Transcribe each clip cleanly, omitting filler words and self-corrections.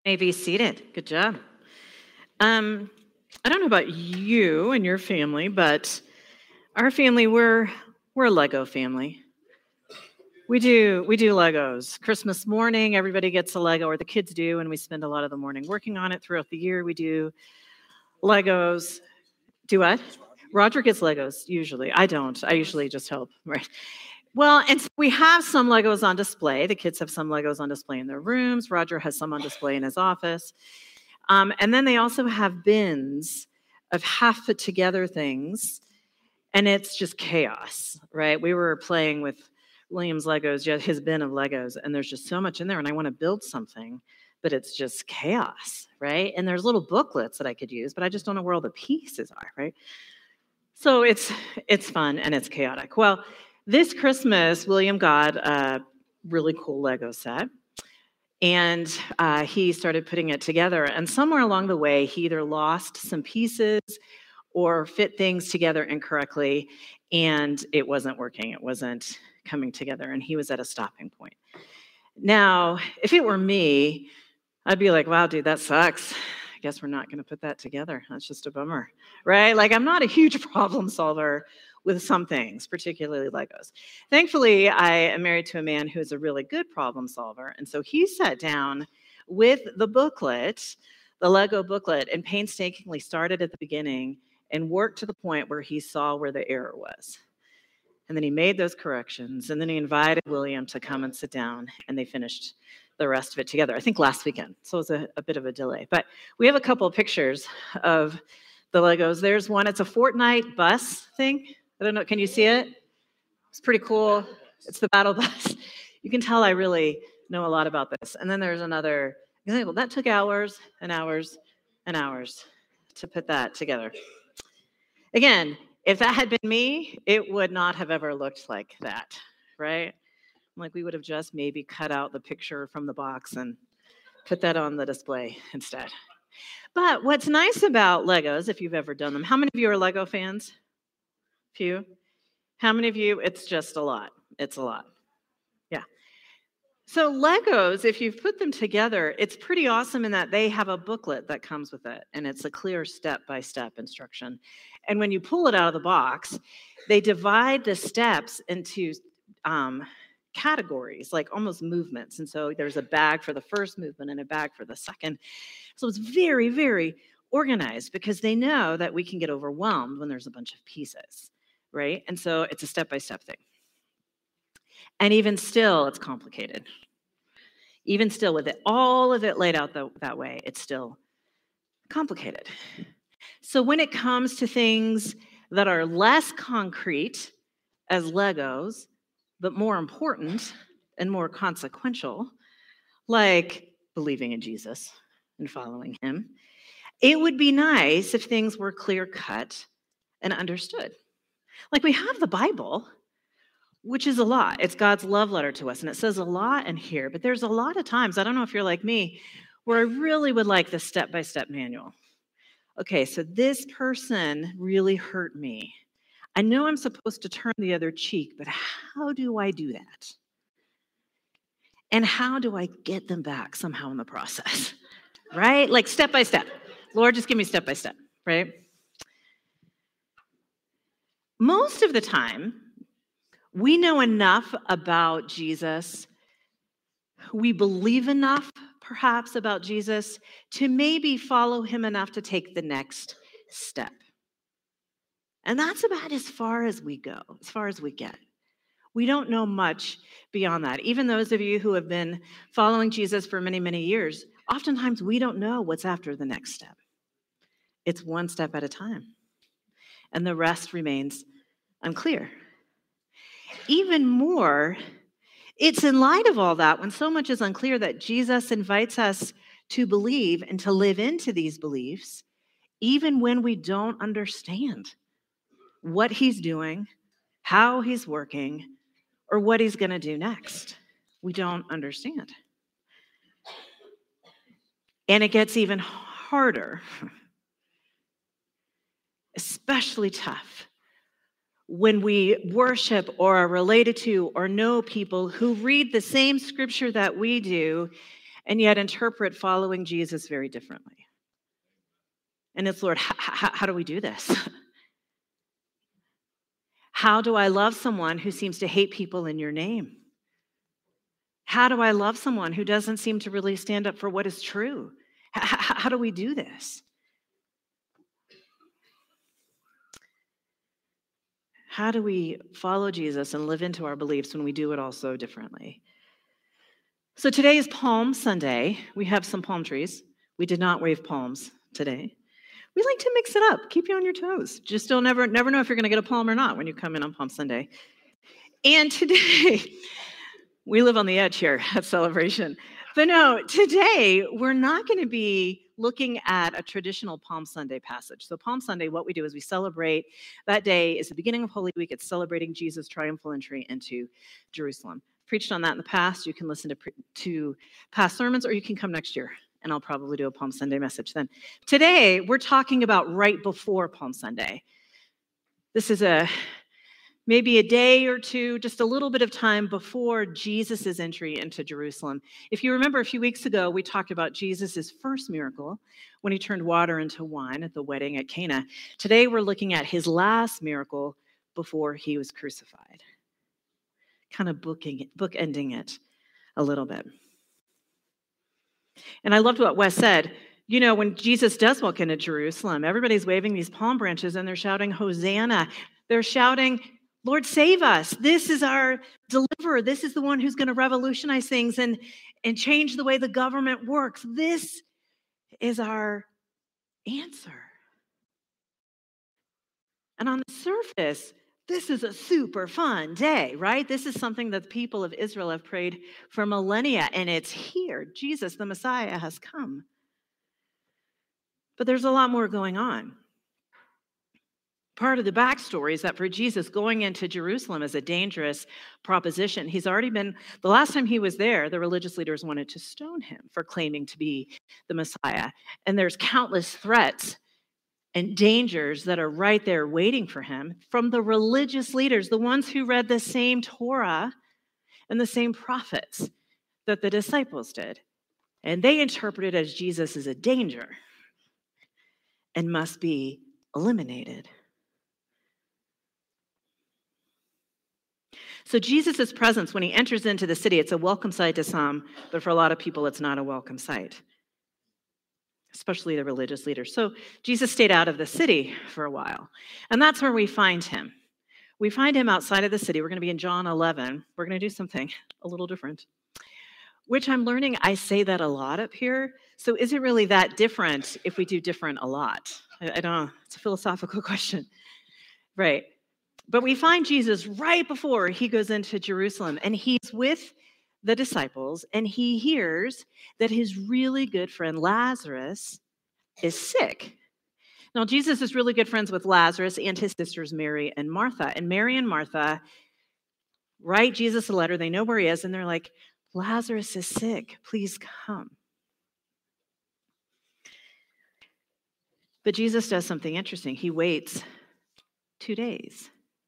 May be seated. Good job. I don't know about you and your family, but our family, we're a Lego family. We do Legos. Christmas morning, everybody gets a Lego, or the kids do, and we spend a lot of the morning working on it. Throughout the year, we do Legos. Do what? Roger gets Legos usually. I don't. I usually just help. Right. Well, and so we have some Legos on display. The kids have some Legos on display in their rooms. Roger has some on display in his office. And then they also have bins of half put together things, and it's just chaos, right? We were playing with William's Legos, his bin of Legos, and there's just so much in there, and I want to build something, but it's just chaos, right? And there's little booklets that I could use, but I just don't know where all the pieces are, right? So it's fun and it's chaotic. Well, this Christmas, William got a really cool Lego set. And he started putting it together. And somewhere along the way, he either lost some pieces or fit things together incorrectly, and it wasn't working. It wasn't coming together, and he was at a stopping point. Now, if it were me, I'd be like, wow, dude, that sucks. I guess we're not going to put that together. That's just a bummer, right? Like, I'm not a huge problem solver with some things, particularly Legos. Thankfully, I am married to a man who is a really good problem solver. And so he sat down with the booklet, the Lego booklet, and painstakingly started at the beginning and worked to the point where he saw where the error was. And then he made those corrections, and then he invited William to come and sit down, and they finished the rest of it together, I think last weekend. So it was a bit of a delay. But we have a couple of pictures of the Legos. There's one, it's a Fortnite bus thing. I don't know, can you see it? It's pretty cool. It's the battle bus. You can tell I really know a lot about this. And then there's another example. That took hours and hours and hours to put that together. Again, if that had been me, it would not have ever looked like that, right? Like we would have just maybe cut out the picture from the box and put that on the display instead. But what's nice about Legos, if you've ever done them, how many of you are Lego fans? Few. How many of you? It's just a lot. It's a lot. Yeah. So Legos, if you've put them together, it's pretty awesome in that they have a booklet that comes with it, and it's a clear step-by-step instruction. And when you pull it out of the box, they divide the steps into categories, like almost movements. And so there's a bag for the first movement and a bag for the second. So it's very, very organized because they know that we can get overwhelmed when there's a bunch of pieces, right? And so it's a step-by-step thing. And even still, it's complicated. Even still, with all of it laid out that way, it's still complicated. So when it comes to things that are less concrete as Legos, but more important and more consequential, like believing in Jesus and following him, it would be nice if things were clear-cut and understood. Like we have the Bible, which is a lot. It's God's love letter to us, and it says a lot in here, but there's a lot of times, I don't know if you're like me, where I really would like the step-by-step manual. Okay, so this person really hurt me. I know I'm supposed to turn the other cheek, but how do I do that? And how do I get them back somehow in the process? Right? Like step by step. Lord, just give me step by step, right? Most of the time, we know enough about Jesus, we believe enough, perhaps, about Jesus to maybe follow him enough to take the next step. And that's about as far as we go, as far as we get. We don't know much beyond that. Even those of you who have been following Jesus for many, many years, oftentimes we don't know what's after the next step. It's one step at a time, and the rest remains unclear. Even more, it's in light of all that, when so much is unclear, that Jesus invites us to believe and to live into these beliefs, even when we don't understand what he's doing, how he's working, or what he's going to do next. We don't understand. And it gets even harder, especially tough, when we worship or are related to or know people who read the same scripture that we do and yet interpret following Jesus very differently. And it's, Lord, how do we do this? How do I love someone who seems to hate people in your name? How do I love someone who doesn't seem to really stand up for what is true? How do we do this? How do we follow Jesus and live into our beliefs when we do it all so differently? So today is Palm Sunday. We have some palm trees. We did not wave palms today. We like to mix it up, keep you on your toes. Just don't never know if you're going to get a palm or not when you come in on Palm Sunday. And today, we live on the edge here at Celebration. But no, today, we're not going to be looking at a traditional Palm Sunday passage. So Palm Sunday, what we do is we celebrate. That day is the beginning of Holy Week. It's celebrating Jesus' triumphal entry into Jerusalem. Preached on that in the past. You can listen to past sermons, or you can come next year, and I'll probably do a Palm Sunday message then. Today, we're talking about right before Palm Sunday. This is maybe a day or two, just a little bit of time before Jesus' entry into Jerusalem. If you remember a few weeks ago, we talked about Jesus' first miracle when he turned water into wine at the wedding at Cana. Today, we're looking at his last miracle before he was crucified. Kind of bookending it a little bit. And I loved what Wes said. You know, when Jesus does walk into Jerusalem, everybody's waving these palm branches and they're shouting, Hosanna. They're shouting, Lord, save us. This is our deliverer. This is the one who's going to revolutionize things and change the way the government works. This is our answer. And on the surface, this is a super fun day, right? This is something that the people of Israel have prayed for millennia, and it's here. Jesus, the Messiah, has come. But there's a lot more going on. Part of the backstory is that for Jesus, going into Jerusalem is a dangerous proposition. He's already been, the last time he was there, the religious leaders wanted to stone him for claiming to be the Messiah. And there's countless threats and dangers that are right there waiting for him from the religious leaders, the ones who read the same Torah and the same prophets that the disciples did. And they interpreted as Jesus is a danger and must be eliminated. So Jesus' presence, when he enters into the city, it's a welcome sight to some, but for a lot of people, it's not a welcome sight, especially the religious leaders. So Jesus stayed out of the city for a while, and that's where we find him. We find him outside of the city. We're going to be in John 11. We're going to do something a little different, which I'm learning I say that a lot up here. So is it really that different if we do different a lot? I don't know. It's a philosophical question. Right. But we find Jesus right before he goes into Jerusalem, and he's with the disciples, and he hears that his really good friend Lazarus is sick. Now, Jesus is really good friends with Lazarus and his sisters Mary and Martha. And Mary and Martha write Jesus a letter. They know where he is, and they're like, Lazarus is sick. Please come. But Jesus does something interesting. He waits 2 days.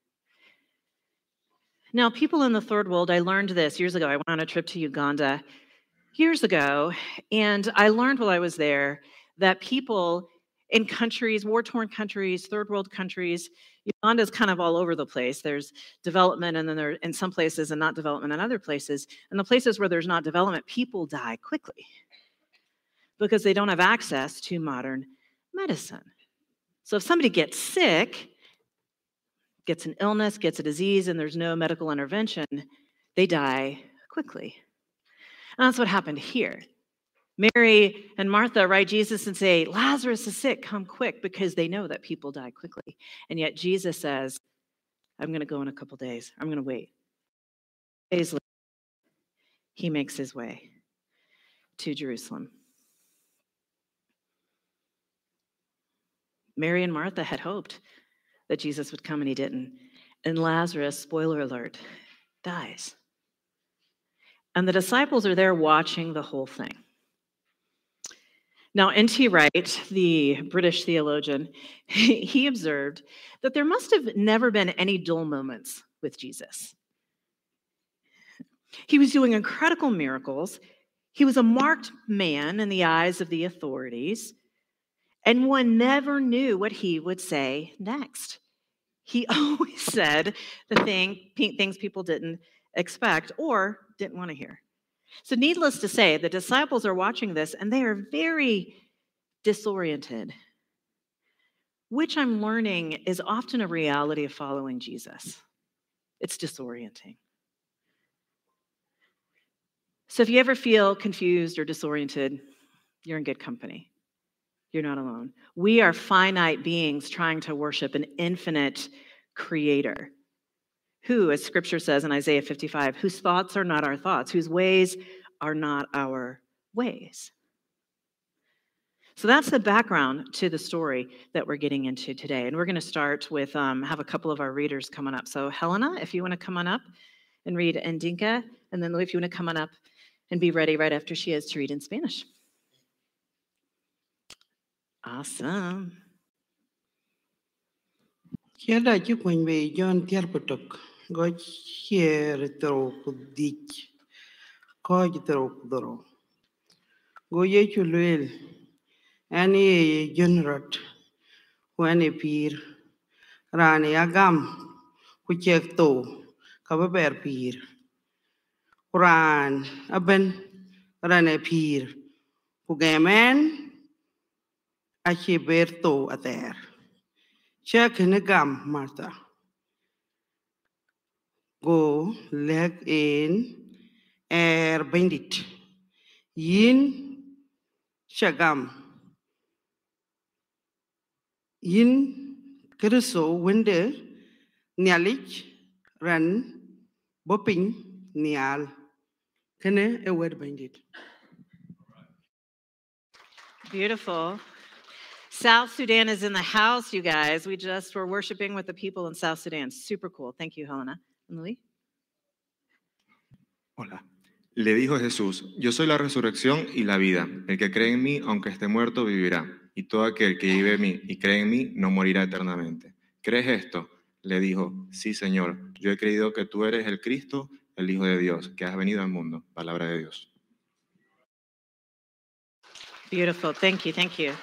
Now, people in the third world, I learned this years ago. I went on a trip to Uganda years ago, and I learned while I was there that people in countries, war-torn countries, third world countries, Uganda is kind of all over the place. There's development, and then there in some places, and not development in other places. And the places where there's not development, people die quickly because they don't have access to modern medicine. So if somebody gets sick, gets an illness, gets a disease, and there's no medical intervention, they die quickly. And that's what happened here. Mary and Martha write Jesus and say, Lazarus is sick, come quick, because they know that people die quickly. And yet Jesus says, I'm going to go in a couple days. I'm going to wait. Days later, he makes his way to Jerusalem. Mary and Martha had hoped that Jesus would come, and he didn't. And Lazarus, spoiler alert, dies. And the disciples are there watching the whole thing. Now, N.T. Wright, the British theologian, he observed that there must have never been any dull moments with Jesus. He was doing incredible miracles. He was a marked man in the eyes of the authorities, and one never knew what he would say next. He always said the things people didn't expect or didn't want to hear. So needless to say, the disciples are watching this and they are very disoriented, which I'm learning is often a reality of following Jesus. It's disorienting. So if you ever feel confused or disoriented, you're in good company. You're not alone. We are finite beings trying to worship an infinite creator who, as scripture says in Isaiah 55, whose thoughts are not our thoughts, whose ways are not our ways. So that's the background to the story that we're getting into today. And we're going to start with, have a couple of our readers coming up. So Helena, if you want to come on up and read Ndinka, and then Louis, if you want to come on up and be ready right after she is to read in Spanish. Awesome. Kiada chi kwen be John tiar potok go chier tro kudich ko tro kudoro go ye chulel ani generat wani pir rani agam ku chek to ka ber pir ran aben rane pir ku gemen a chi ber to ater check ne gam Martha go leg in bandit yin shagam yin kereso wende nialich ran boping nial kene a word bandit. Beautiful. South Sudan is in the house, you guys. We just were worshiping with the people in South Sudan. Super cool. Thank you, Helena. Emily? Hola. Le dijo Jesús, yo soy la resurrección y la vida. El que cree en mí, aunque esté muerto, vivirá. Y todo aquel que vive en mí y cree en mí, no morirá eternamente. ¿Crees esto? Le dijo, sí, Señor. Yo he creído que tú eres el Cristo, el Hijo de Dios, que has venido al mundo. Palabra de Dios. Beautiful. Thank you. Thank you.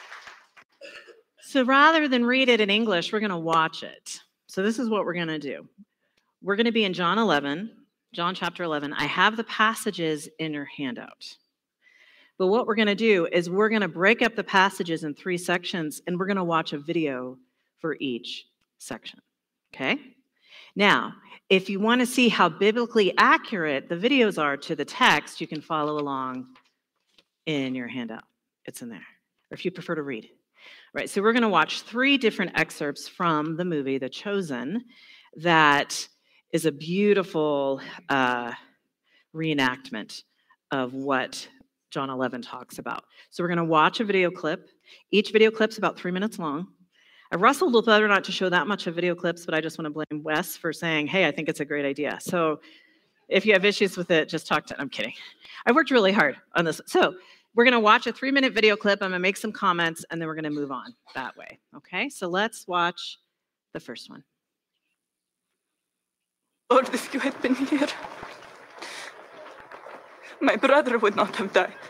So rather than read it in English, we're going to watch it. So this is what we're going to do. We're going to be in John chapter 11. I have the passages in your handout. But what we're going to do is we're going to break up the passages in 3 sections, and we're going to watch a video for each section. Okay? Now, if you want to see how biblically accurate the videos are to the text, you can follow along in your handout. It's in there. Or if you prefer to read. Right, so we're going to watch 3 different excerpts from the movie, The Chosen, that is a beautiful reenactment of what John 11 talks about. So we're going to watch a video clip. Each video clip's about 3 minutes long. I wrestled with whether or not to show that much of video clips, but I just want to blame Wes for saying, hey, I think it's a great idea. So if you have issues with it, just talk to, I'm kidding. I worked really hard on this. So we're going to watch a 3-minute video clip. I'm going to make some comments, and then we're going to move on that way. Okay, so let's watch the first one. Lord, if you had been here, my brother would not have died.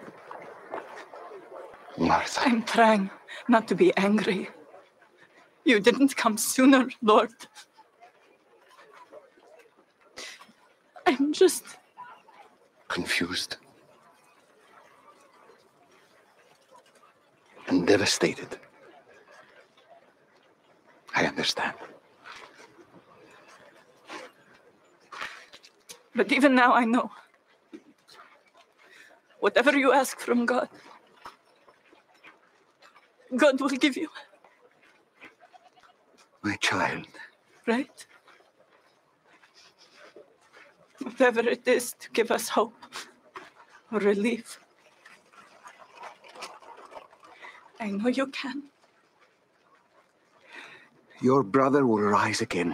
Martha. I'm trying not to be angry. You didn't come sooner, Lord. I'm just confused and devastated. I understand. But even now I know. Whatever you ask from God, God will give you. My child. Right? Whatever it is to give us hope or relief. I know you can. Your brother will rise again.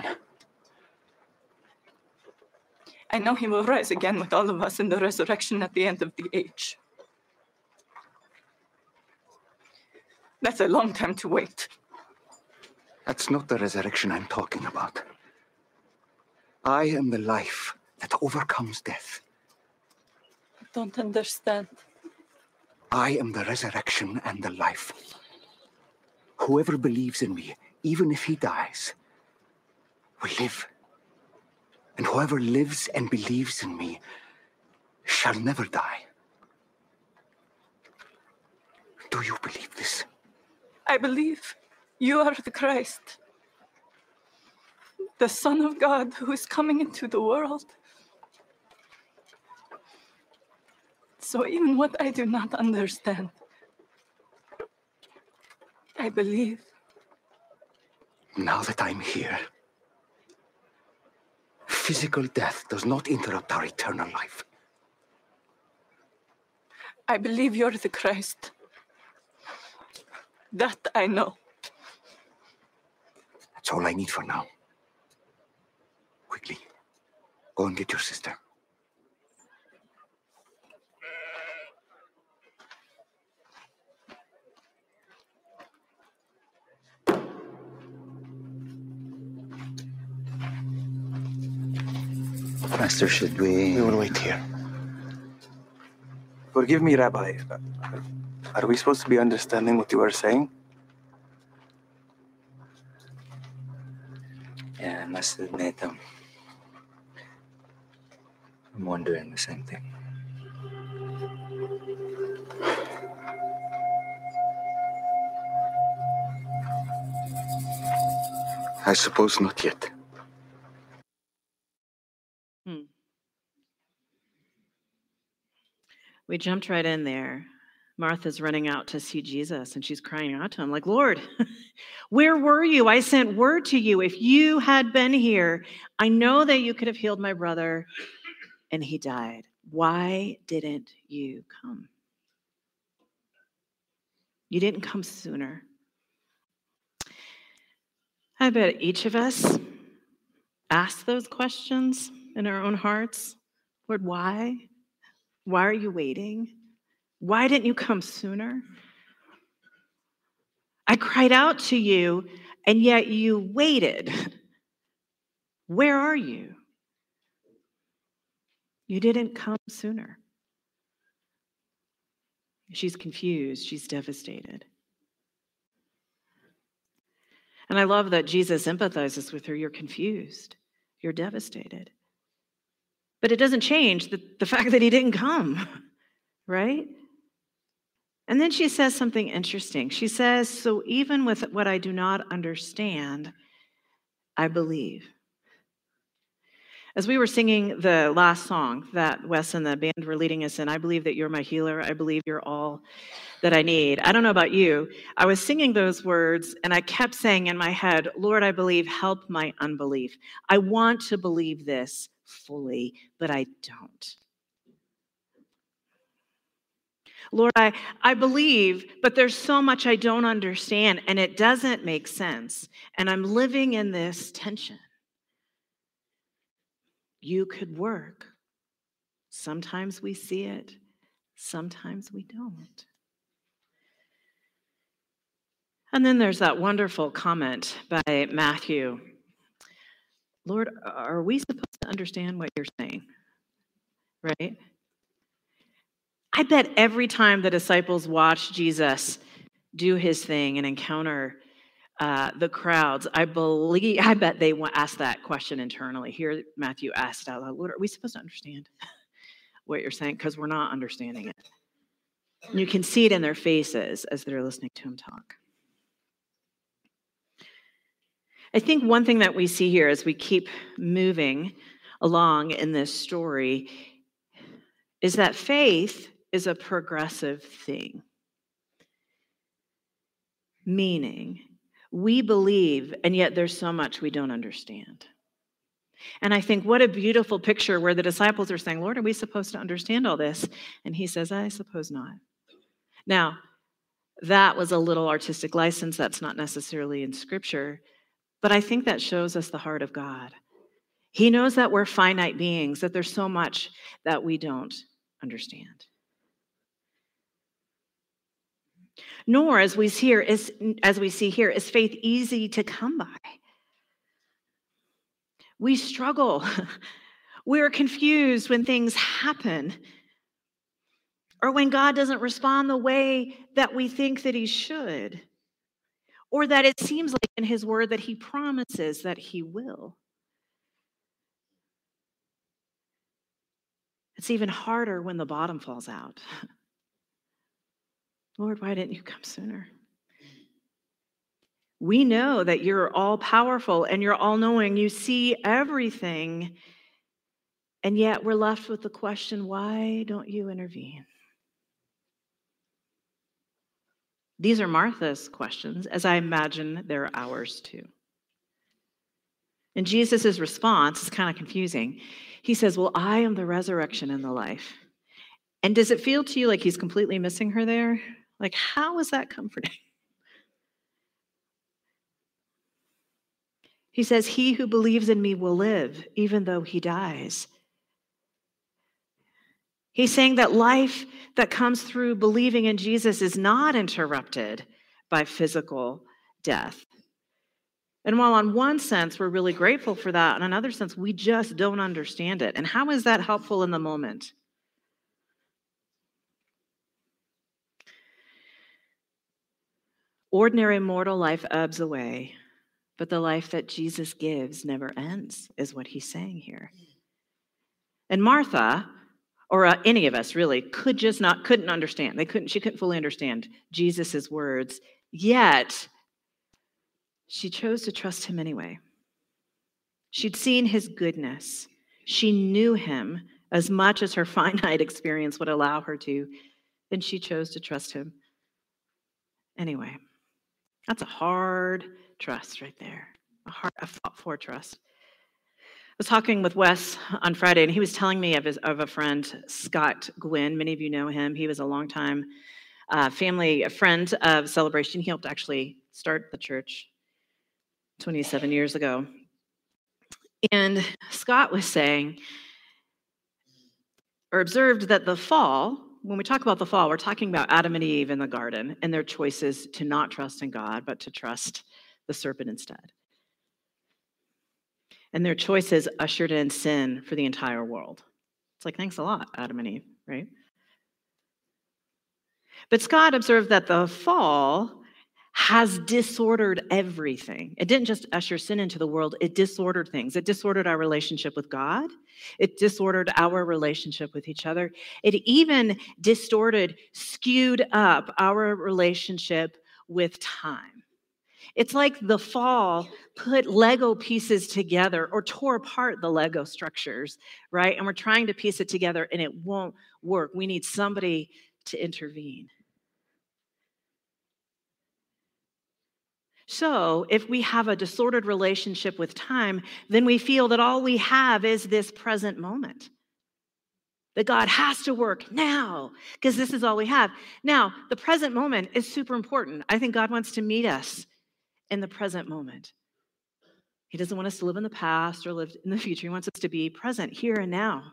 I know he will rise again with all of us in the resurrection at the end of the age. That's a long time to wait. That's not the resurrection I'm talking about. I am the life that overcomes death. don't understand. I am the resurrection and the life. Whoever believes in me, even if he dies, will live. And whoever lives and believes in me shall never die. Do you believe this? I believe you are the Christ, the Son of God who is coming into the world. So even what I do not understand, I believe. Now that I'm here, physical death does not interrupt our eternal life. I believe you're the Christ. That I know. That's all I need for now. Quickly, go and get your sister. Master, should we... We will wait here. Forgive me, Rabbi. Are we supposed to be understanding what you are saying? Yeah, I must admit, I'm wondering the same thing. I suppose not yet. We jumped right in there. Martha's running out to see Jesus, and she's crying out to him like, Lord, where were you? I sent word to you. If you had been here, I know that you could have healed my brother, and he died. Why didn't you come? You didn't come sooner. I bet each of us ask those questions in our own hearts. Lord, why? Why are you waiting? Why didn't you come sooner? I cried out to you, and yet you waited. Where are you? You didn't come sooner. She's confused. She's devastated. And I love that Jesus empathizes with her. You're confused. You're devastated. But it doesn't change the fact that he didn't come, right? And then she says something interesting. She says, so even with what I do not understand, I believe. As we were singing the last song that Wes and the band were leading us in, I believe that you're my healer. I believe you're all that I need. I don't know about you. I was singing those words and I kept saying in my head, Lord, I believe, help my unbelief. I want to believe this fully, but I don't. Lord, I believe, but there's so much I don't understand and it doesn't make sense. And I'm living in this tension. You could work. Sometimes we see it, sometimes we don't. And then there's that wonderful comment by Matthew. Lord, are we supposed to understand what you're saying? Right? I bet every time the disciples watch Jesus do his thing and encounter the crowds, I bet they ask that question internally. Here, Matthew asked out loud, Lord, are we supposed to understand what you're saying? Because we're not understanding it. And you can see it in their faces as they're listening to him talk. I think one thing that we see here as we keep moving along in this story is that faith is a progressive thing. Meaning, we believe, and yet there's so much we don't understand. And I think what a beautiful picture where the disciples are saying, Lord, are we supposed to understand all this? And he says, I suppose not. Now, that was a little artistic license. That's not necessarily in Scripture. But I think that shows us the heart of God. He knows that we're finite beings, that there's so much that we don't understand. Nor, as we see here, is faith easy to come by. We struggle. We're confused when things happen. or when God doesn't respond the way that we think that he should, or that it seems like in his word that he promises that he will. It's even harder when the bottom falls out. Lord, why didn't you come sooner? We know that you're all powerful and you're all knowing. You see everything. And yet we're left with the question, why don't you intervene? These are Martha's questions, as I imagine they're ours too. And Jesus' response is kind of confusing. He says, well, I am the resurrection and the life. And does it feel to you like he's completely missing her there? Like, how is that comforting? He says, he who believes in me will live, even though he dies. He's saying that life that comes through believing in Jesus is not interrupted by physical death. And while on one sense we're really grateful for that, in another sense we just don't understand it. And how is that helpful in the moment? Ordinary mortal life ebbs away, but the life that Jesus gives never ends, is what he's saying here. And Martha, or any of us really, couldn't understand. She couldn't fully understand Jesus' words, yet she chose to trust him anyway. She'd seen his goodness. She knew him as much as her finite experience would allow her to, and she chose to trust him anyway. That's a hard trust right there, a fought-for trust. I was talking with Wes on Friday, and he was telling me of a friend, Scott Gwynn. Many of you know him. He was a longtime a friend of Celebration. He helped actually start the church 27 years ago. And Scott was saying, or observed that the fall, when we talk about the fall, we're talking about Adam and Eve in the garden and their choices to not trust in God, but to trust the serpent instead. And their choices ushered in sin for the entire world. It's like, thanks a lot, Adam and Eve, right? But Scott observed that the fall has disordered everything. It didn't just usher sin into the world, it disordered things. It disordered our relationship with God. It disordered our relationship with each other. It even skewed up our relationship with time. It's like the fall put Lego pieces together or tore apart the Lego structures, right? And we're trying to piece it together and it won't work. We need somebody to intervene. So if we have a disordered relationship with time, then we feel that all we have is this present moment. That God has to work now because this is all we have. Now, the present moment is super important. I think God wants to meet us in the present moment. He doesn't want us to live in the past or live in the future. He wants us to be present here and now.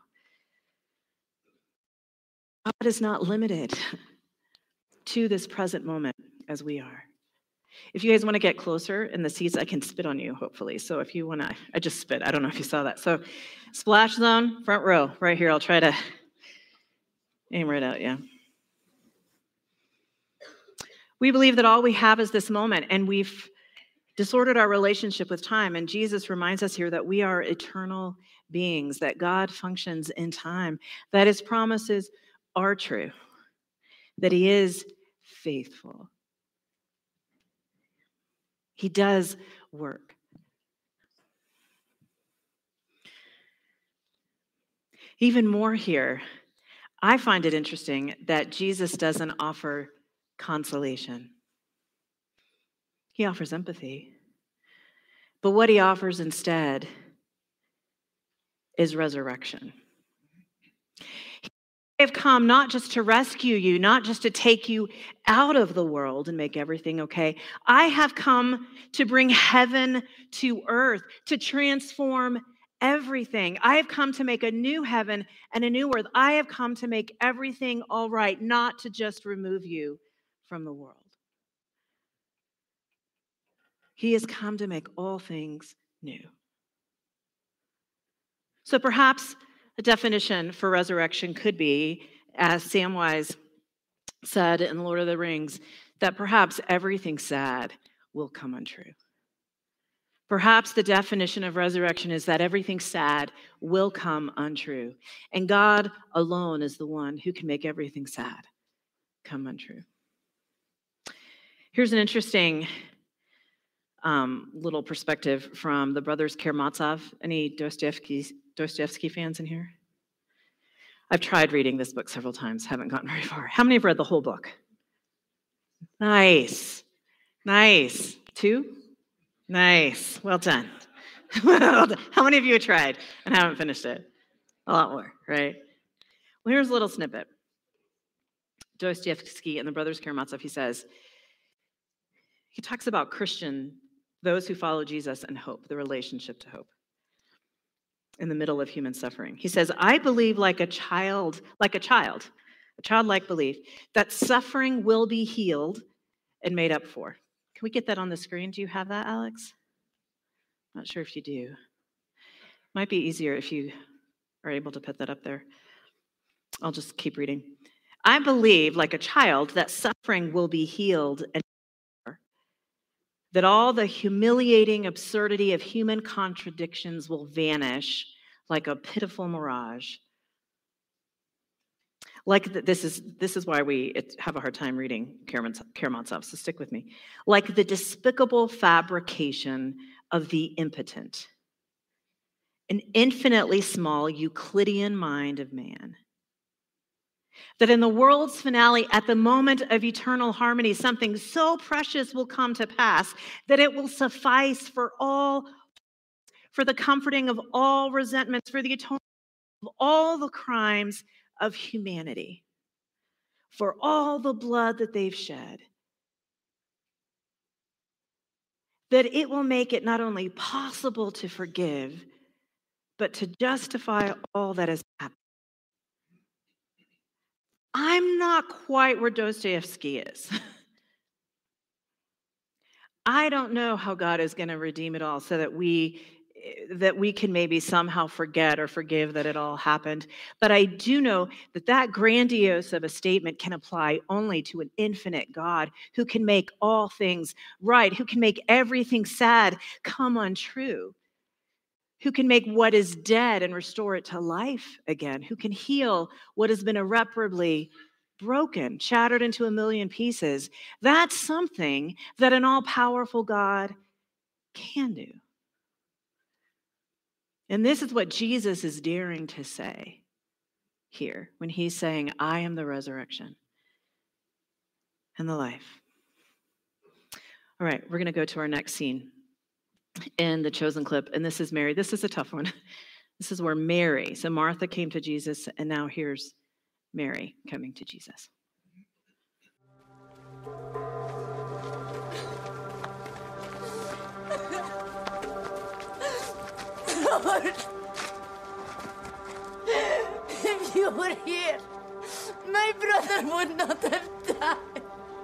God is not limited to this present moment as we are. If you guys want to get closer in the seats, I can spit on you, hopefully. So if you want to, I just spit. I don't know if you saw that. So splash zone, front row, right here. I'll try to aim right out, yeah. We believe that all we have is this moment, and we've disordered our relationship with time. And Jesus reminds us here that we are eternal beings, that God functions in time, that his promises are true, that he is faithful. He does work. Even more here, I find it interesting that Jesus doesn't offer consolation. He offers empathy. But what he offers instead is resurrection. I have come not just to rescue you, not just to take you out of the world and make everything okay. I have come to bring heaven to earth, to transform everything. I have come to make a new heaven and a new earth. I have come to make everything all right, not to just remove you from the world. He has come to make all things new. So perhaps a definition for resurrection could be, as Samwise said in Lord of the Rings, that perhaps everything sad will come untrue. Perhaps the definition of resurrection is that everything sad will come untrue. And God alone is the one who can make everything sad come untrue. Here's an interesting little perspective from the brothers Karamazov. Any Dostoevsky fans in here? I've tried reading this book several times, haven't gotten very far. How many have read the whole book? Nice. 2? Nice. Well done. Well done. How many of you have tried and haven't finished it? A lot more, right? Well, here's a little snippet. Dostoevsky and the brothers Karamazov, he talks about those who follow Jesus and hope, the relationship to hope in the middle of human suffering. He says, I believe like a childlike belief, that suffering will be healed and made up for. Can we get that on the screen? Do you have that, Alex? Not sure if you do. Might be easier if you are able to put that up there. I'll just keep reading. I believe, like a child, that suffering will be healed and that all the humiliating absurdity of human contradictions will vanish like a pitiful mirage. This is why we have a hard time reading Karamazov, so stick with me. Like the despicable fabrication of the impotent, an infinitely small Euclidean mind of man. That in the world's finale, at the moment of eternal harmony, something so precious will come to pass that it will suffice for the comforting of all resentments, for the atonement of all the crimes of humanity, for all the blood that they've shed. That it will make it not only possible to forgive, but to justify all that has happened. I'm not quite where Dostoevsky is. I don't know how God is going to redeem it all so that we can maybe somehow forget or forgive that it all happened. But I do know that grandiose of a statement can apply only to an infinite God who can make all things right, who can make everything sad come untrue, who can make what is dead and restore it to life again, who can heal what has been irreparably broken, shattered into a million pieces. That's something that an all-powerful God can do. And this is what Jesus is daring to say here when he's saying, I am the resurrection and the life. All right, we're going to go to our next scene in the chosen clip, and this is Mary. This is a tough one. This is where Mary, so Martha came to Jesus, and now here's Mary coming to Jesus. Lord, if you were here, my brother would not have died.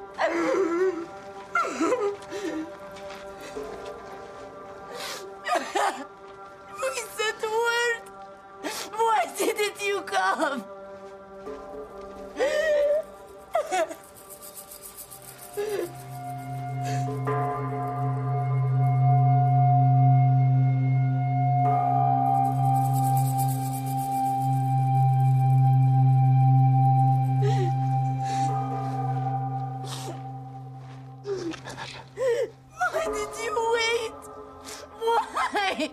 We sent word. Why didn't you come? Why did you wait? Why?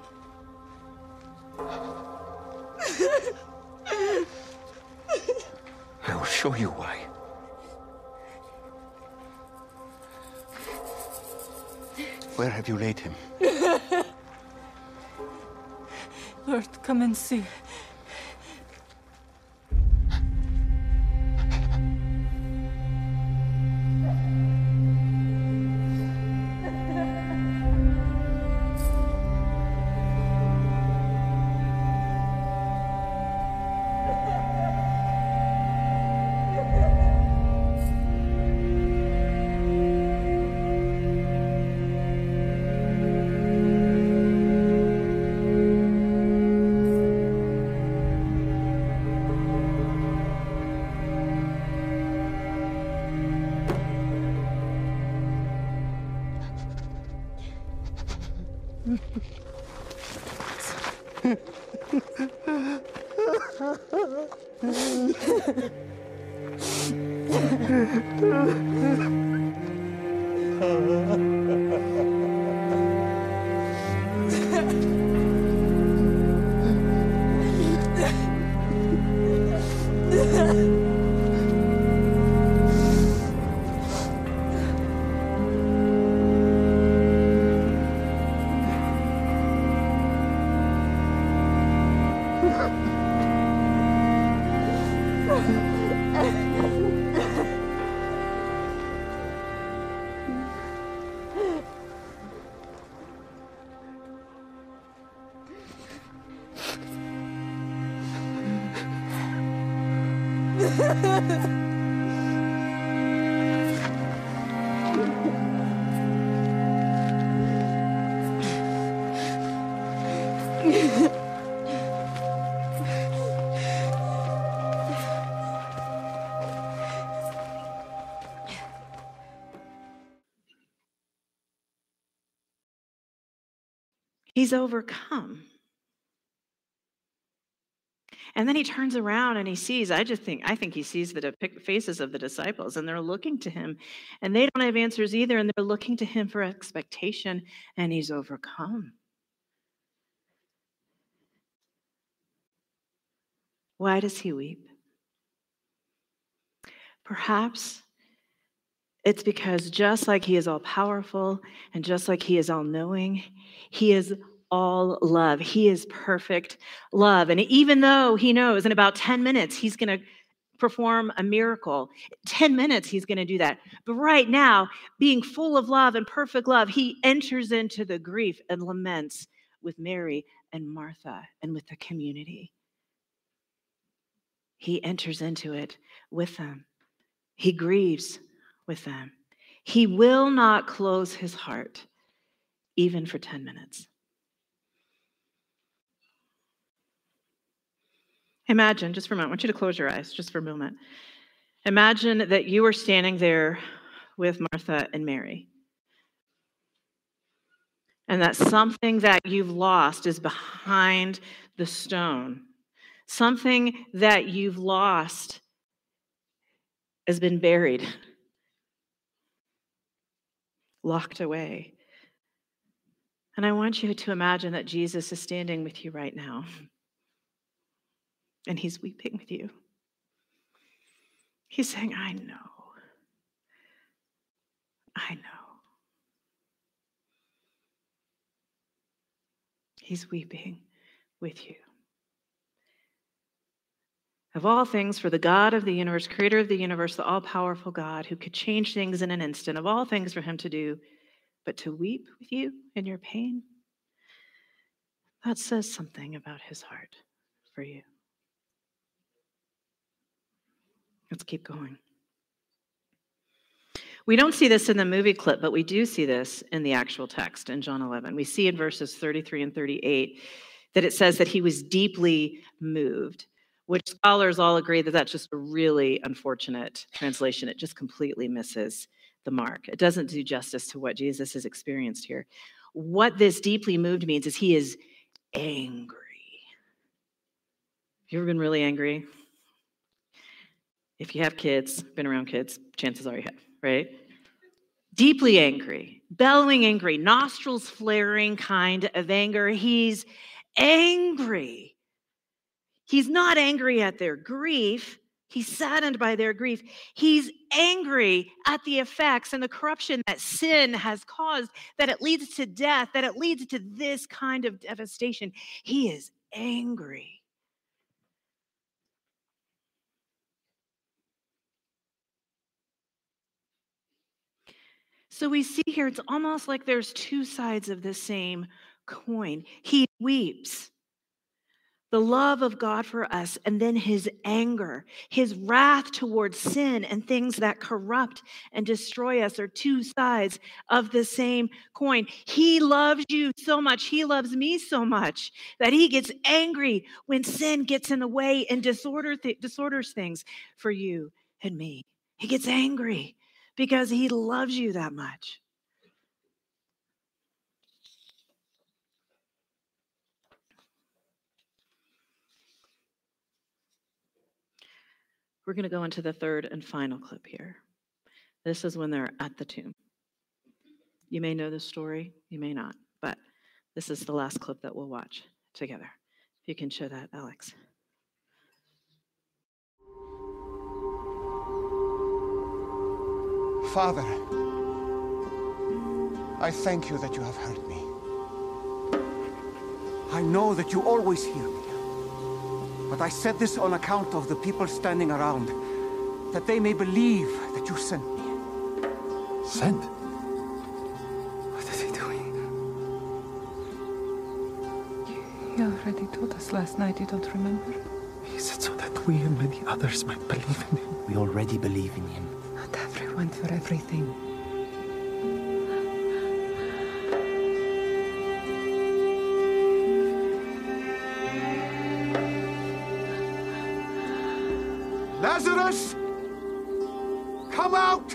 I will show you why. Where have you laid him? Lord, come and see. He's overcome. And then he turns around and he sees, I think he sees the faces of the disciples, and they're looking to him, and they don't have answers either, and they're looking to him for expectation, and he's overcome. Why does he weep? Perhaps it's because just like he is all powerful and just like he is all knowing, he is all love. He is perfect love. And even though he knows in about 10 minutes he's going to perform a miracle, 10 minutes he's going to do that. But right now, being full of love and perfect love, he enters into the grief and laments with Mary and Martha and with the community. He enters into it with them. He grieves with them. He will not close his heart, even for 10 minutes. Imagine, just for a moment, I want you to close your eyes just for a moment. Imagine that you are standing there with Martha and Mary, and that something that you've lost is behind the stone. Something that you've lost has been buried, locked away. And I want you to imagine that Jesus is standing with you right now, and he's weeping with you. He's saying, I know. He's weeping with you. Of all things, for the God of the universe, creator of the universe, the all-powerful God who could change things in an instant, of all things for him to do, but to weep with you in your pain, that says something about his heart for you. Let's keep going. We don't see this in the movie clip, but we do see this in the actual text in John 11. We see in verses 33 and 38 that it says that he was deeply moved, which scholars all agree that that's just a really unfortunate translation. It just completely misses the mark. It doesn't do justice to what Jesus has experienced here. What this deeply moved means is he is angry. Have you ever been really angry? If you have kids, been around kids, chances are you have, right? Deeply angry, bellowing angry, nostrils flaring kind of anger. He's angry. He's not angry at their grief. He's saddened by their grief. He's angry at the effects and the corruption that sin has caused, that it leads to death, that it leads to this kind of devastation. He is angry. So we see here, it's almost like there's two sides of the same coin. He weeps. The love of God for us, and then his anger, his wrath towards sin and things that corrupt and destroy us are two sides of the same coin. He loves you so much, he loves me so much, that he gets angry when sin gets in the way and disorders things for you and me. He gets angry because he loves you that much. We're going to go into the third and final clip here. This is when they're at the tomb. You may know the story, you may not, but this is the last clip that we'll watch together. If you can show that, Alex. Father, I thank you that you have heard me. I know that you always hear me. But I said this on account of the people standing around, that they may believe that you sent me. Sent? What is he doing? You already told us last night, you don't remember? He said so that we and many others might believe in him. We already believe in him. Not everyone for everything. Lazarus! Come out!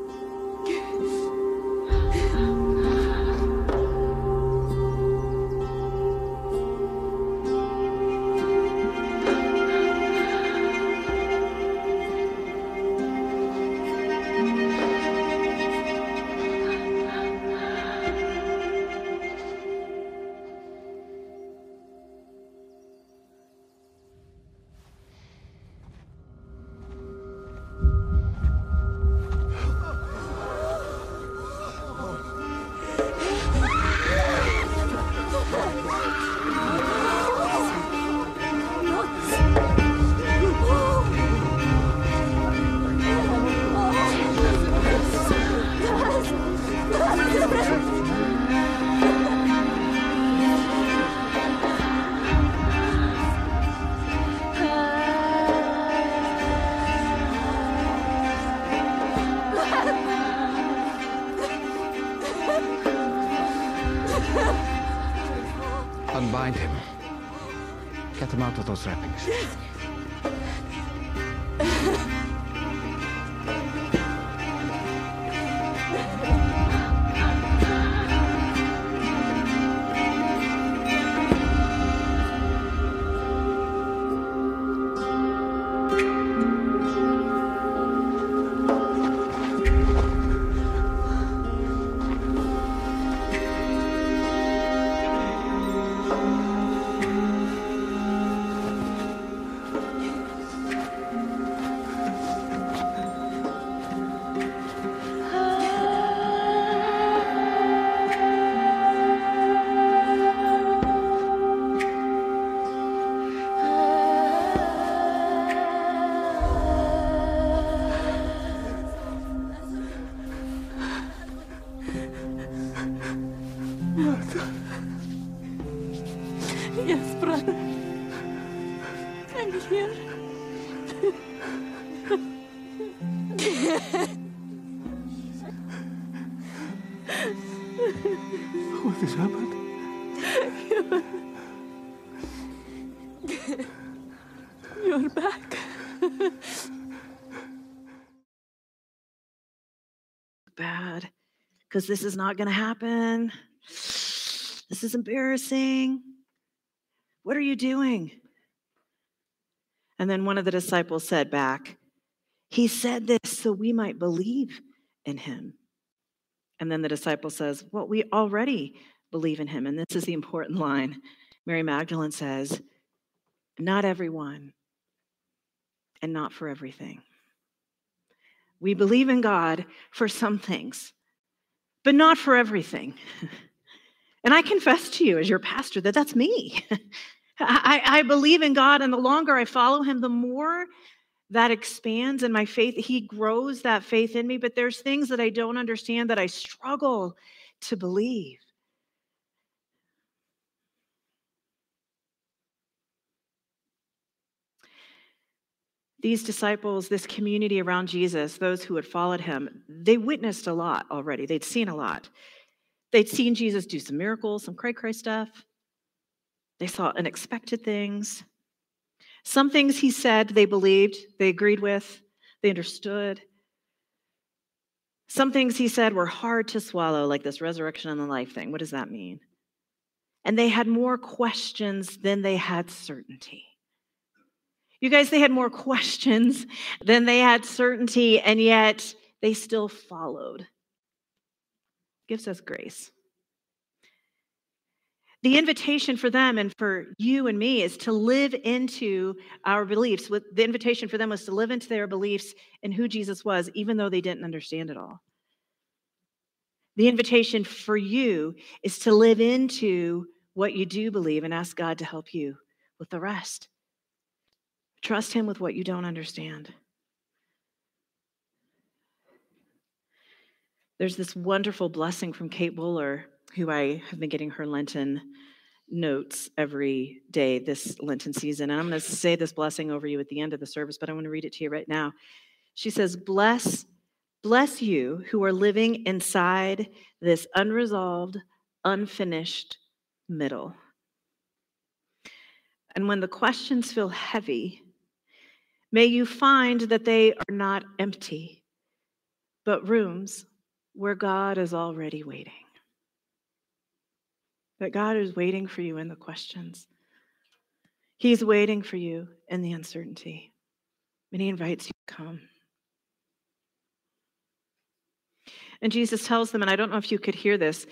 Unbind him. Get him out of those wrappings. Yes, brother. I'm here. What has happened? You're back. Bad, because this is not going to happen. This is embarrassing. What are you doing? And then one of the disciples said back, he said this so we might believe in him. And then the disciple says, well, we already believe in him. And this is the important line. Mary Magdalene says, not everyone and not for everything. We believe in God for some things, but not for everything. And I confess to you as your pastor that that's me. I believe in God, and the longer I follow him, the more that expands in my faith. He grows that faith in me, but there's things that I don't understand that I struggle to believe. These disciples, this community around Jesus, those who had followed him, they witnessed a lot already. They'd seen a lot. They'd seen Jesus do some miracles, some cray-cray stuff. They saw unexpected things. Some things he said they believed, they agreed with, they understood. Some things he said were hard to swallow, like this resurrection and the life thing. What does that mean? And they had more questions than they had certainty. You guys, they had more questions than they had certainty, and yet they still followed. Gives us grace. The invitation for them and for you and me is to live into our beliefs. The invitation for them was to live into their beliefs in who Jesus was, even though they didn't understand it all. The invitation for you is to live into what you do believe and ask God to help you with the rest. Trust him with what you don't understand. There's this wonderful blessing from Kate Buller, who I have been getting her Lenten notes every day this Lenten season. And I'm going to say this blessing over you at the end of the service, but I want to read it to you right now. She says, bless you who are living inside this unresolved, unfinished middle. And when the questions feel heavy, may you find that they are not empty, but rooms where God is already waiting. That God is waiting for you in the questions. He's waiting for you in the uncertainty. And he invites you to come. And Jesus tells them, and I don't know if you could hear this,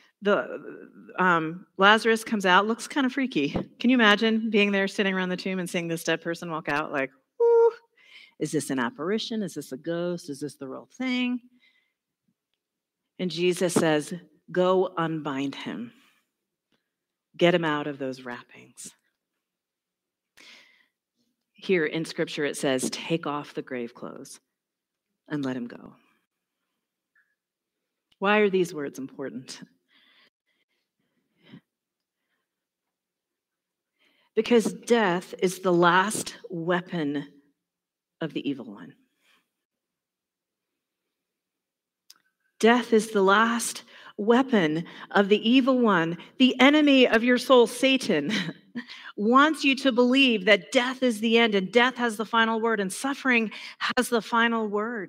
Lazarus comes out, looks kind of freaky. Can you imagine being there sitting around the tomb and seeing this dead person walk out like, whoo, is this an apparition? Is this a ghost? Is this the real thing? And Jesus says, go unbind him. Get him out of those wrappings. Here in Scripture it says, take off the grave clothes and let him go. Why are these words important? Because death is the last weapon of the evil one. Death is the last weapon of the evil one. The enemy of your soul, Satan, wants you to believe that death is the end and death has the final word and suffering has the final word.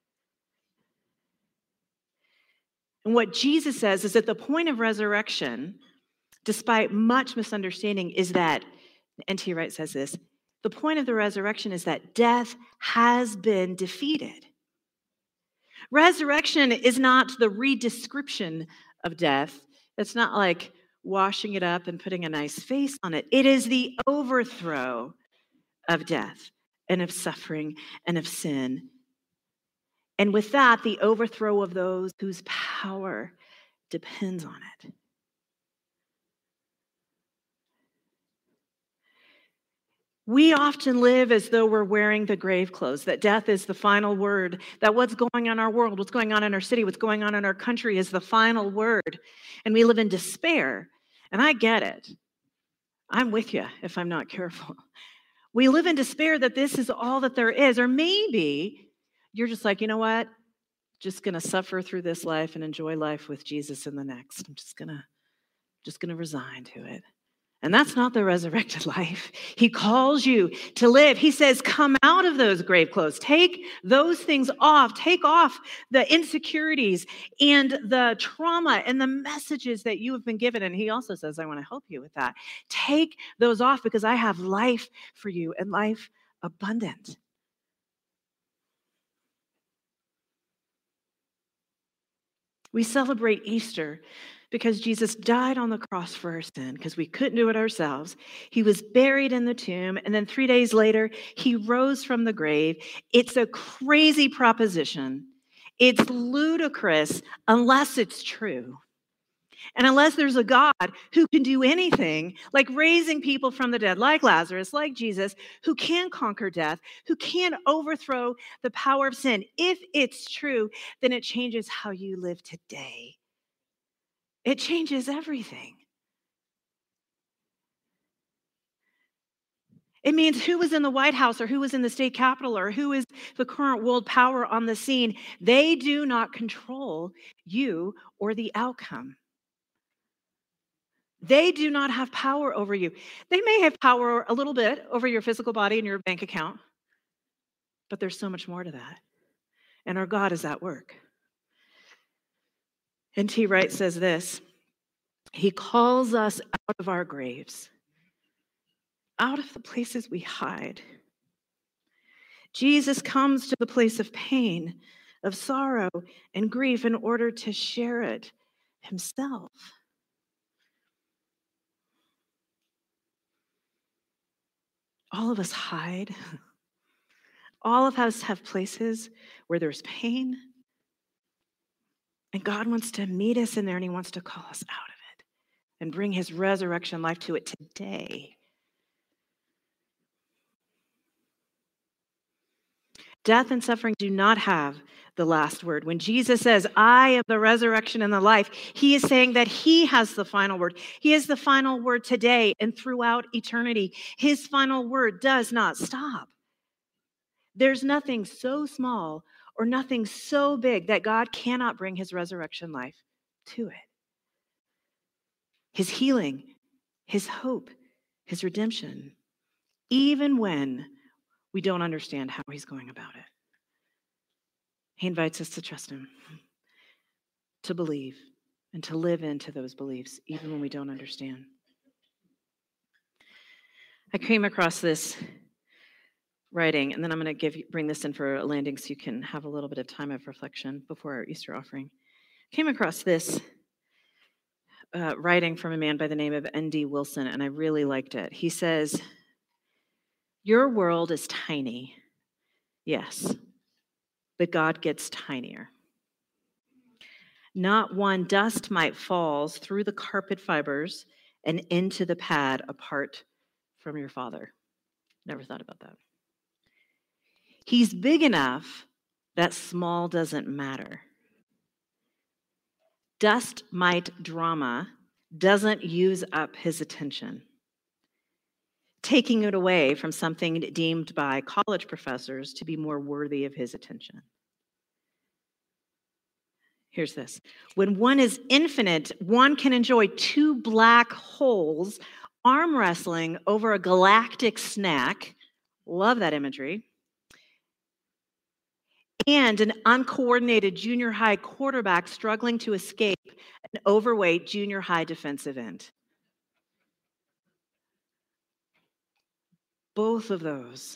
And what Jesus says is that the point of resurrection, despite much misunderstanding, is that, N.T. Wright says this, the point of the resurrection is that death has been defeated. Resurrection is not the redescription of death. It's not like washing it up and putting a nice face on it. It is the overthrow of death and of suffering and of sin. And with that, the overthrow of those whose power depends on it. We often live as though we're wearing the grave clothes, that death is the final word, that what's going on in our world, what's going on in our city, what's going on in our country is the final word. And we live in despair. And I get it. I'm with you if I'm not careful. We live in despair that this is all that there is. Or maybe you're just like, you know what? Just going to suffer through this life and enjoy life with Jesus in the next. I'm just going to resign to it. And that's not the resurrected life. He calls you to live. He says, come out of those grave clothes. Take those things off. Take off the insecurities and the trauma and the messages that you have been given. And he also says, I want to help you with that. Take those off because I have life for you and life abundant. We celebrate Easter because Jesus died on the cross for our sin, because we couldn't do it ourselves. He was buried in the tomb, and then 3 days later, he rose from the grave. It's a crazy proposition. It's ludicrous unless it's true. And unless there's a God who can do anything, like raising people from the dead, like Lazarus, like Jesus, who can conquer death, who can overthrow the power of sin. If it's true, then it changes how you live today. It changes everything. It means who was in the White House or who was in the state capitol or who is the current world power on the scene. They do not control you or the outcome. They do not have power over you. They may have power a little bit over your physical body and your bank account, but there's so much more to that. And our God is at work. N.T. Wright says this, he calls us out of our graves, out of the places we hide, Jesus comes to the place of pain, of sorrow and grief in order to share it himself. All of us hide. All of us have places where there's pain. And God wants to meet us in there, and he wants to call us out of it and bring his resurrection life to it today. Death and suffering do not have the last word. When Jesus says, I am the resurrection and the life, he is saying that he has the final word. He has the final word today and throughout eternity. His final word does not stop. There's nothing so small or nothing so big that God cannot bring his resurrection life to it. His healing, his hope, his redemption, even when we don't understand how he's going about it. He invites us to trust him, to believe, and to live into those beliefs, even when we don't understand. I came across this writing, and then I'm going to bring this in for a landing so you can have a little bit of time of reflection before our Easter offering. Came across this writing from a man by the name of N.D. Wilson, and I really liked it. He says, your world is tiny, yes, but God gets tinier. Not one dust mite falls through the carpet fibers and into the pad apart from your Father. Never thought about that. He's big enough that small doesn't matter. Dust mite drama doesn't use up his attention, taking it away from something deemed by college professors to be more worthy of his attention. Here's this. When one is infinite, one can enjoy two black holes arm wrestling over a galactic snack. Love that imagery. And an uncoordinated junior high quarterback struggling to escape an overweight junior high defensive end. Both of those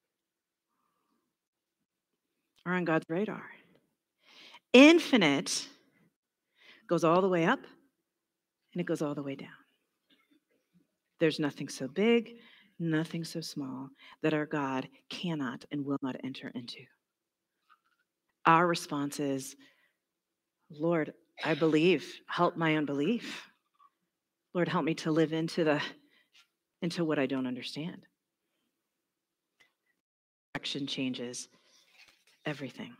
are on God's radar. Infinite goes all the way up, and it goes all the way down. There's nothing so big, nothing so small that our God cannot and will not enter into. Our response is, Lord, I believe. Help my unbelief. Lord, help me to live into what I don't understand. Action changes everything.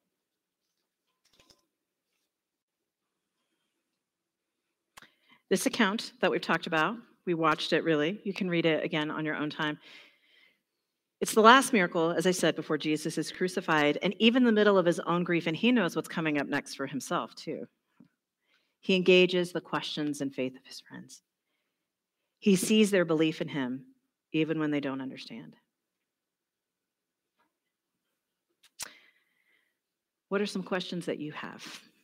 This account that we've talked about, we watched it really. You can read it again on your own time. It's the last miracle, as I said, before Jesus is crucified, and even in the middle of his own grief, and he knows what's coming up next for himself too. He engages the questions and faith of his friends. He sees their belief in him, even when they don't understand. What are some questions that you have?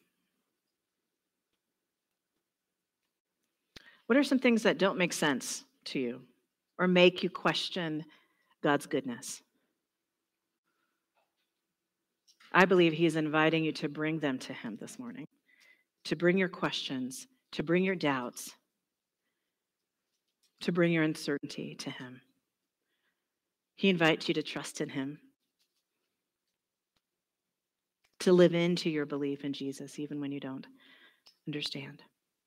What are some things that don't make sense to you or make you question God's goodness? I believe he is inviting you to bring them to him this morning, to bring your questions, to bring your doubts, to bring your uncertainty to him. He invites you to trust in him, to live into your belief in Jesus, even when you don't understand.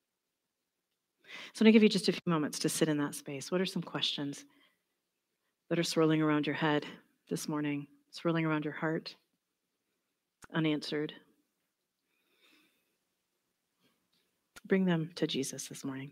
So I'm going to give you just a few moments to sit in that space. What are some questions that are swirling around your head this morning, swirling around your heart, unanswered? Bring them to Jesus this morning.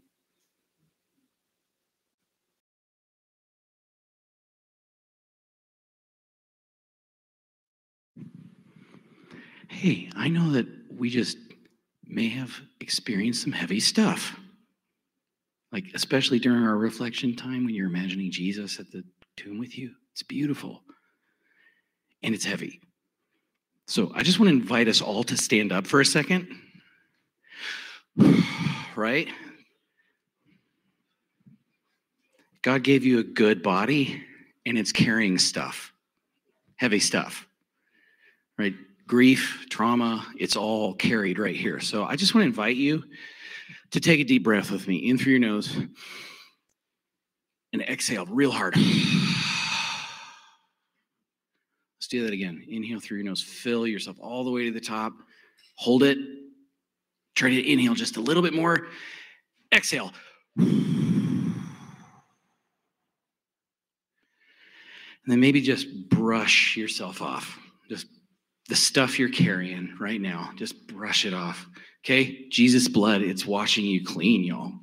Hey, I know that we just may have experienced some heavy stuff. Like, especially during our reflection time when you're imagining Jesus at the tomb with you. It's beautiful. And it's heavy. So I just want to invite us all to stand up for a second. Right? God gave you a good body, and it's carrying stuff. heavy stuff, right? Grief, trauma, it's all carried right here. So I just want to invite you to take a deep breath with me, in through your nose and exhale real hard. Let's do that again. Inhale through your nose, fill yourself all the way to the top. Hold it. Try to inhale just a little bit more. Exhale. And then maybe just brush yourself off. Just the stuff you're carrying right now, just brush it off. Okay? Jesus' blood, it's washing you clean, y'all.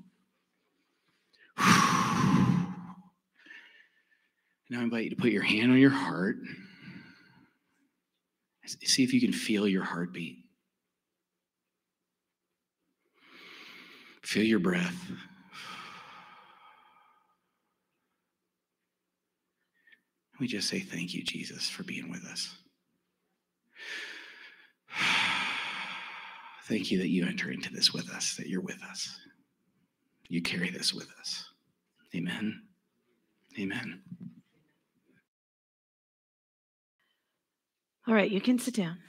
Now I invite you to put your hand on your heart. See if you can feel your heartbeat. Feel your breath. We just say thank you, Jesus, for being with us. Thank you that you enter into this with us, that you're with us. You carry this with us. Amen. Amen. All right, you can sit down.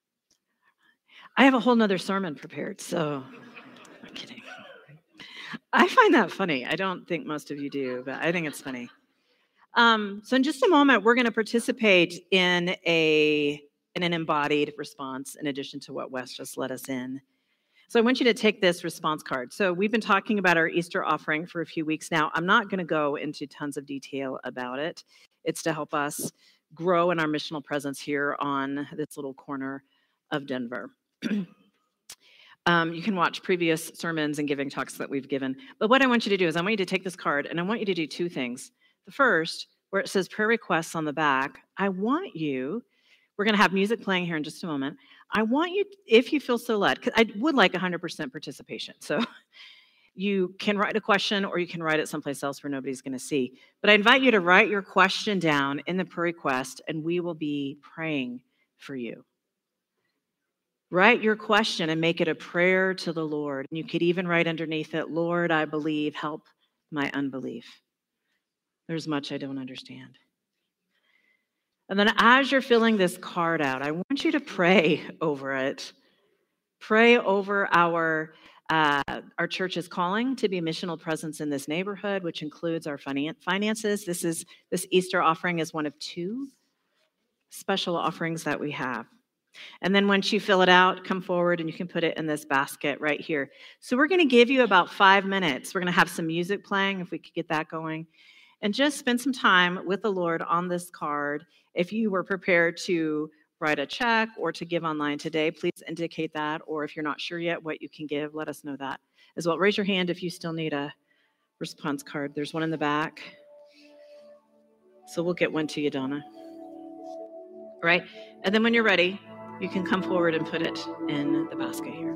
I have a whole nother sermon prepared, so I'm kidding. I find that funny. I don't think most of you do, but I think it's funny. So in just a moment, we're going to participate in an embodied response in addition to what Wes just led us in. So I want you to take this response card. So we've been talking about our Easter offering for a few weeks now. I'm not going to go into tons of detail about it. It's to help us grow in our missional presence here on this little corner of Denver. You can watch previous sermons and giving talks that we've given. But what I want you to do is I want you to take this card and I want you to do two things. The first, where it says prayer requests on the back, I want you, we're going to have music playing here in just a moment. I want you, if you feel so led, because I would like 100% participation. So you can write a question or you can write it someplace else where nobody's going to see. But I invite you to write your question down in the prayer request and we will be praying for you. Write your question and make it a prayer to the Lord. And you could even write underneath it, Lord, I believe, help my unbelief. There's much I don't understand. And then as you're filling this card out, I want you to pray over it. Pray over our church's calling to be a missional presence in this neighborhood, which includes our finances. This Easter offering is one of two special offerings that we have. And then once you fill it out, come forward and you can put it in this basket right here. So we're going to give you about 5 minutes. We're going to have some music playing, if we could get that going. And just spend some time with the Lord on this card. If you were prepared to write a check or to give online today, please indicate that. Or if you're not sure yet what you can give, let us know that as well. Raise your hand if you still need a response card. There's one in the back. So we'll get one to you, Donna. All right? And then when you're ready, you can come forward and put it in the basket here.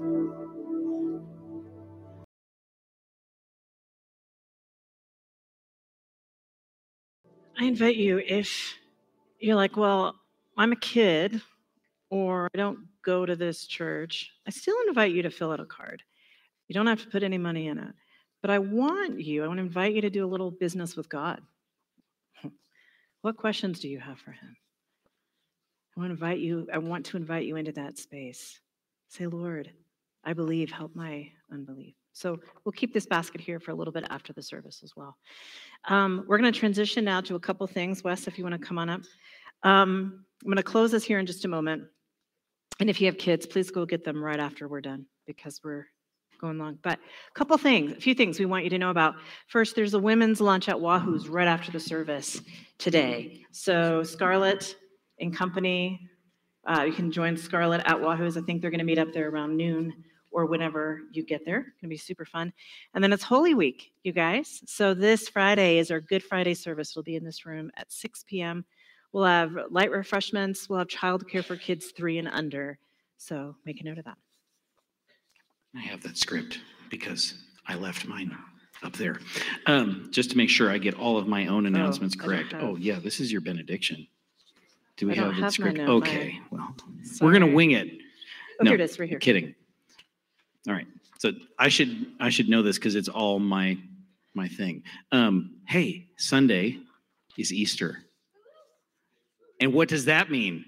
I invite you, if you're like, well, I'm a kid or I don't go to this church, I still invite you to fill out a card. You don't have to put any money in it. But I want to invite you to do a little business with God. What questions do you have for him? I want to invite you into that space. Say, Lord, I believe, help my unbelief. So we'll keep this basket here for a little bit after the service as well. We're going to transition now to a couple things. Wes, if you want to come on up. I'm going to close this here in just a moment. And if you have kids, please go get them right after we're done because we're going long. But a few things we want you to know about. First, there's a women's lunch at Wahoo's right after the service today. So Scarlett and company, you can join Scarlett at Wahoo's. I think they're going to meet up there around noon or whenever you get there. It's going to be super fun. And then it's Holy Week, you guys. So this Friday is our Good Friday service. It'll be in this room at 6 p.m. We'll have light refreshments. We'll have childcare for kids 3 and under. So make a note of that. I have that script because I left mine up there. Just to make sure I get all of my own announcements correct. Oh, yeah, this is your benediction. Do we have the script? Okay, well, we're going to wing it. Oh, here it is, right here. Kidding. All right. So I should know this because it's all my thing. Hey, Sunday is Easter. And what does that mean?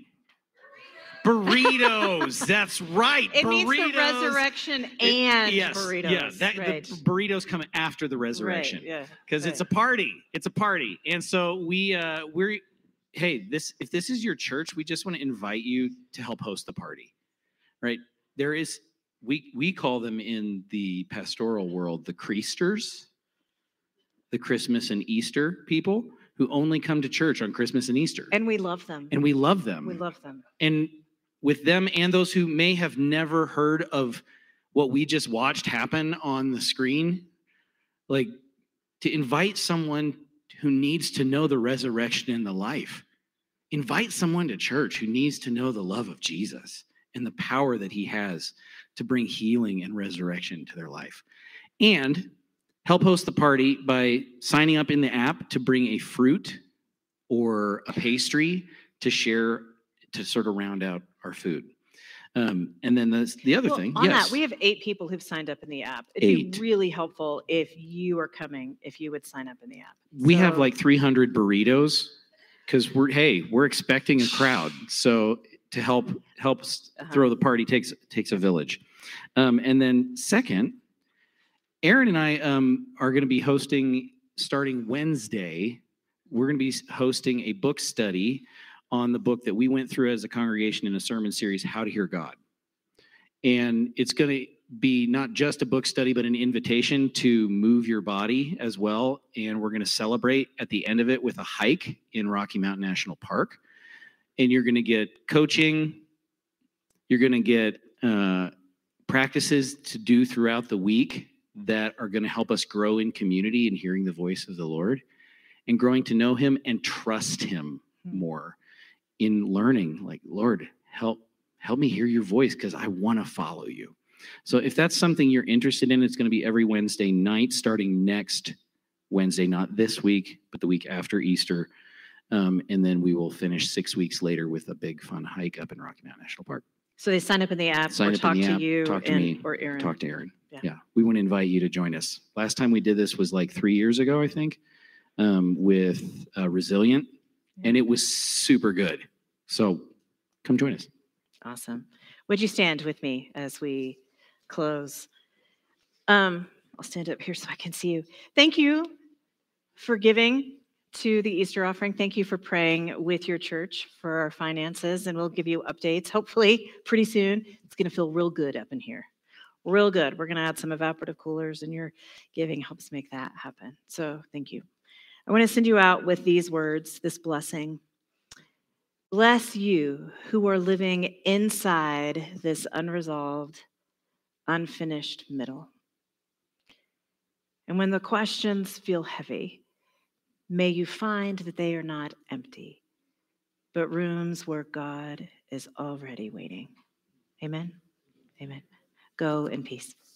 Burritos. That's right. It burritos. means the resurrection and Yes, burritos. Yeah, right. the burritos come after the resurrection. Right, yeah. Because it's a party. It's a party. And so we're hey, if this is your church, we just want to invite you to help host the party. Right? There is we call them in the pastoral world the Creasters, the Christmas and Easter people who only come to church on Christmas and Easter. And we love them. And we love them. We love them. And with them and those who may have never heard of what we just watched happen on the screen, like to invite someone who needs to know the resurrection and the life. Invite someone to church who needs to know the love of Jesus and the power that he has to bring healing and resurrection to their life. And help host the party by signing up in the app to bring a fruit or a pastry to share to sort of round out our food. And then the other thing, on yes. that, we have 8 people who've signed up in the app. It'd 8. be really helpful if you are coming, if you would sign up in the app. We have like 300 burritos because we're expecting a crowd. So to help throw the party takes a village. And then second, Aaron and I are going to be hosting, starting Wednesday, we're going to be hosting a book study on the book that we went through as a congregation in a sermon series, How to Hear God. And it's going to be not just a book study, but an invitation to move your body as well. And we're going to celebrate at the end of it with a hike in Rocky Mountain National Park. And you're going to get coaching. You're going to get practices to do throughout the week that are going to help us grow in community and hearing the voice of the Lord and growing to know him and trust him more in learning, like, Lord, help me hear your voice because I want to follow you. So if that's something you're interested in, it's going to be every Wednesday night starting next Wednesday, not this week, but the week after Easter. And then we will finish 6 weeks later with a big fun hike up in Rocky Mountain National Park. So they sign up in the app Sign or up talk in the to app, you talk to me, or Aaron. Talk to Aaron. Yeah. We want to invite you to join us. Last time we did this was like 3 years ago, I think, with Resilient, and it was super good. So come join us. Awesome. Would you stand with me as we close? I'll stand up here so I can see you. Thank you for giving to the Easter offering. Thank you for praying with your church for our finances, and we'll give you updates. Hopefully, pretty soon, it's going to feel real good up in here. Real good. We're going to add some evaporative coolers, and your giving helps make that happen. So thank you. I want to send you out with these words, this blessing. Bless you who are living inside this unresolved, unfinished middle. And when the questions feel heavy, may you find that they are not empty, but rooms where God is already waiting. Amen. Amen. Go in peace.